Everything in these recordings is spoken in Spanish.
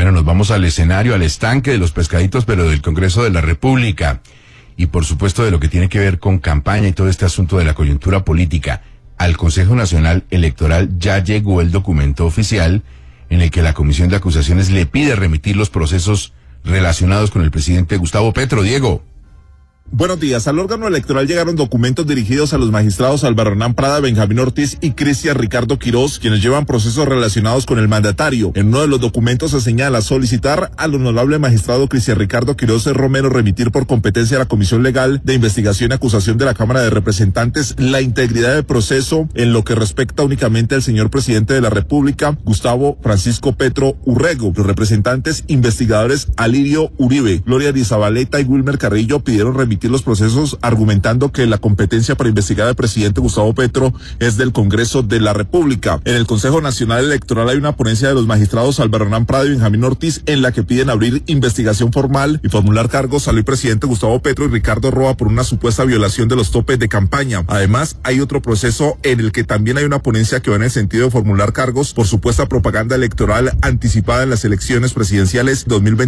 Bueno, nos vamos al escenario, al estanque de los pescaditos, pero del Congreso de la República. Y por supuesto de lo que tiene que ver con campaña y todo este asunto de la coyuntura política. Al Consejo Nacional Electoral ya llegó el documento oficial en el que la Comisión de Acusaciones le pide remitir los procesos relacionados con el presidente Gustavo Petro. Diego. Buenos días. Al órgano electoral llegaron documentos dirigidos a los magistrados Álvaro Hernán Prada, Benjamín Ortiz y Cristian Ricardo Quirós, quienes llevan procesos relacionados con el mandatario. En uno de los documentos se señala solicitar al honorable magistrado Cristian Ricardo Quirós Romero remitir por competencia a la Comisión Legal de Investigación y Acusación de la Cámara de Representantes la integridad del proceso en lo que respecta únicamente al señor presidente de la República, Gustavo Francisco Petro Urrego. Los representantes investigadores Alirio Uribe, Gloria Arizabaleta y Wilmer Carrillo pidieron remitir los procesos argumentando que la competencia para investigar al presidente Gustavo Petro es del Congreso de la República. En el Consejo Nacional Electoral hay una ponencia de los magistrados Álvaro Hernán Prada y Benjamín Ortiz en la que piden abrir investigación formal y formular cargos al presidente Gustavo Petro y Ricardo Roa por una supuesta violación de los topes de campaña. Además, hay otro proceso en el que también hay una ponencia que va en el sentido de formular cargos por supuesta propaganda electoral anticipada en las elecciones presidenciales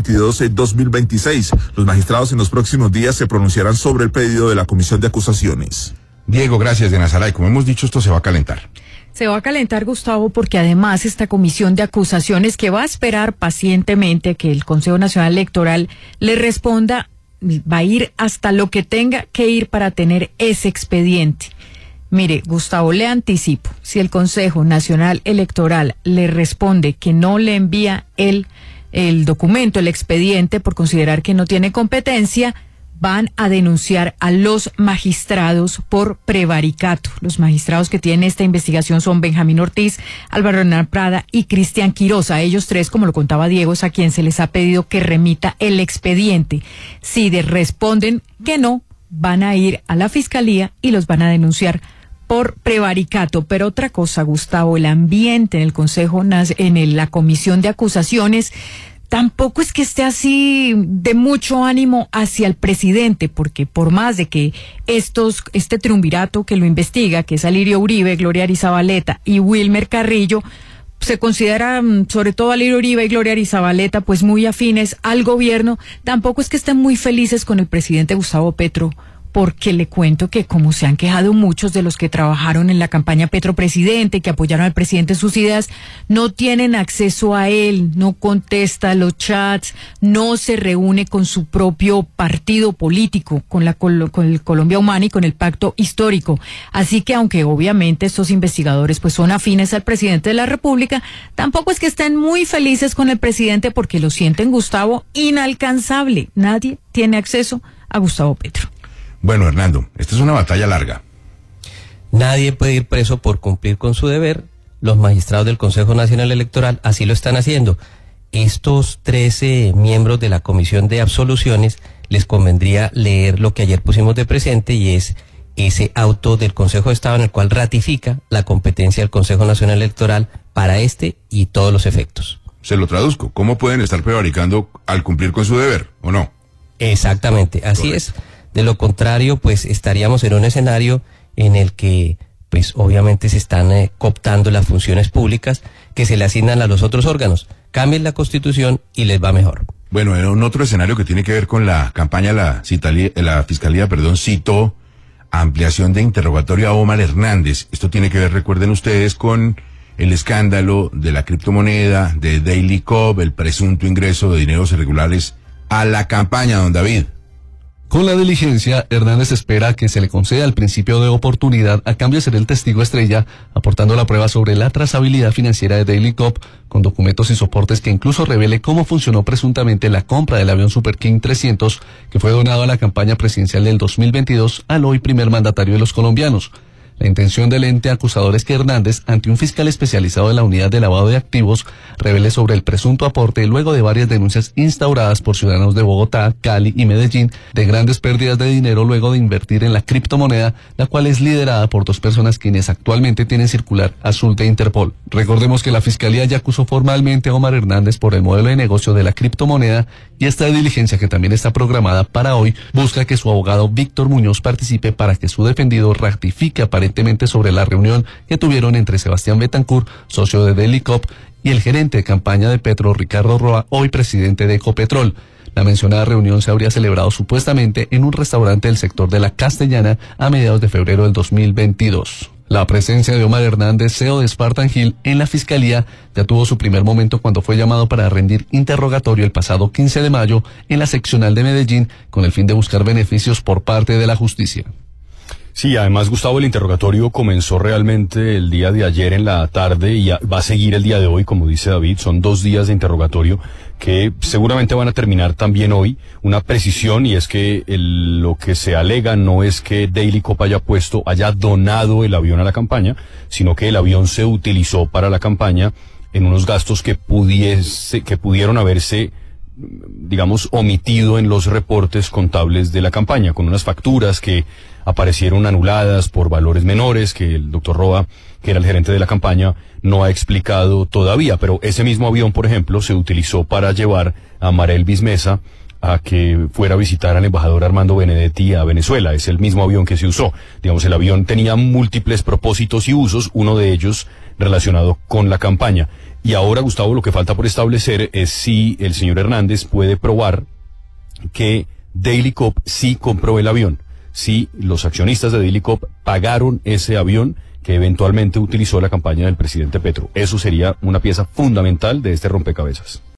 2022-2026. Los magistrados en los próximos días se pronunciarán sobre el pedido de la Comisión de Acusaciones. Diego, gracias, de Nazaray. Como hemos dicho, esto se va a calentar. Se va a calentar, Gustavo, porque además esta Comisión de Acusaciones, que va a esperar pacientemente que el Consejo Nacional Electoral le responda, va a ir hasta lo que tenga que ir para tener ese expediente. Mire, Gustavo, le anticipo, si el Consejo Nacional Electoral le responde que no le envía el documento, el expediente, por considerar que no tiene competencia, van a denunciar a los magistrados por prevaricato. Los magistrados que tienen esta investigación son Benjamín Ortiz, Álvaro Hernán Prada y Cristian Quirós. A ellos tres, como lo contaba Diego, es a quien se les ha pedido que remita el expediente. Si responden que no, van a ir a la Fiscalía y los van a denunciar por prevaricato. Pero otra cosa, Gustavo, el ambiente en el Consejo, en la Comisión de Acusaciones, tampoco es que esté así de mucho ánimo hacia el presidente, porque por más de que este triunvirato que lo investiga, que es Alirio Uribe, Gloria Arizabaleta y Wilmer Carrillo, se considera, sobre todo Alirio Uribe y Gloria Arizabaleta, pues muy afines al gobierno, tampoco es que estén muy felices con el presidente Gustavo Petro, porque le cuento que como se han quejado muchos de los que trabajaron en la campaña Petro Presidente, que apoyaron al presidente en sus ideas, no tienen acceso a él, no contesta los chats, no se reúne con su propio partido político, con el Colombia Humana y con el Pacto Histórico. Así que aunque obviamente estos investigadores pues son afines al presidente de la República, tampoco es que estén muy felices con el presidente porque lo sienten, Gustavo, inalcanzable. Nadie tiene acceso a Gustavo Petro. Bueno, Hernando, esta es una batalla larga. Nadie puede ir preso por cumplir con su deber. Los magistrados del Consejo Nacional Electoral así lo están haciendo. Estos 13 miembros de la Comisión de Absoluciones les convendría leer lo que ayer pusimos de presente, y es ese auto del Consejo de Estado en el cual ratifica la competencia del Consejo Nacional Electoral para este y todos los efectos. Se lo traduzco. ¿Cómo pueden estar prevaricando al cumplir con su deber, o no? Exactamente, así Correcto. Es. De lo contrario, pues estaríamos en un escenario en el que, pues obviamente se están cooptando las funciones públicas que se le asignan a los otros órganos. Cambien la Constitución y les va mejor. Bueno, en otro escenario que tiene que ver con la campaña, la Fiscalía, citó ampliación de interrogatorio a Omar Hernández. Esto tiene que ver, recuerden ustedes, con el escándalo de la criptomoneda, de Daily Cobb, el presunto ingreso de dineros irregulares a la campaña, don David. Con la diligencia, Hernández espera que se le conceda el principio de oportunidad a cambio de ser el testigo estrella, aportando la prueba sobre la trazabilidad financiera de Daily Cobb, con documentos y soportes que incluso revele cómo funcionó presuntamente la compra del avión Super King 300, que fue donado a la campaña presidencial del 2022 al hoy primer mandatario de los colombianos. La intención del ente acusador es que Hernández, ante un fiscal especializado de la unidad de lavado de activos, revele sobre el presunto aporte luego de varias denuncias instauradas por ciudadanos de Bogotá, Cali y Medellín de grandes pérdidas de dinero luego de invertir en la criptomoneda, la cual es liderada por dos personas quienes actualmente tienen circular azul de Interpol. Recordemos que la Fiscalía ya acusó formalmente a Omar Hernández por el modelo de negocio de la criptomoneda, y esta diligencia, que también está programada para hoy, busca que su abogado Víctor Muñoz participe para que su defendido ratifique aparentemente sobre la reunión que tuvieron entre Sebastián Betancourt, socio de Daily Cobb, y el gerente de campaña de Petro, Ricardo Roa, hoy presidente de Ecopetrol. La mencionada reunión se habría celebrado supuestamente en un restaurante del sector de La Castellana a mediados de febrero del 2022. La presencia de Omar Hernández, CEO de Spartan Hill, en la Fiscalía ya tuvo su primer momento cuando fue llamado para rendir interrogatorio el pasado 15 de mayo en la seccional de Medellín con el fin de buscar beneficios por parte de la justicia. Sí, además, Gustavo, el interrogatorio comenzó realmente el día de ayer en la tarde y va a seguir el día de hoy, como dice David. Son 2 días de interrogatorio que seguramente van a terminar también hoy. Una precisión, y es que lo que se alega no es que Daily Cop haya donado el avión a la campaña, sino que el avión se utilizó para la campaña en unos gastos que pudieron haberse, digamos, omitido en los reportes contables de la campaña, con unas facturas que aparecieron anuladas por valores menores, que el doctor Roa, que era el gerente de la campaña, no ha explicado todavía. Pero ese mismo avión, por ejemplo, se utilizó para llevar a Marelvis Mesa a que fuera a visitar al embajador Armando Benedetti a Venezuela. Es el mismo avión que se usó. Digamos, el avión tenía múltiples propósitos y usos, uno de ellos relacionado con la campaña. Y ahora, Gustavo, lo que falta por establecer es si el señor Hernández puede probar que Daily Cop sí compró el avión, si los accionistas de Daily Cop pagaron ese avión que eventualmente utilizó la campaña del presidente Petro. Eso sería una pieza fundamental de este rompecabezas.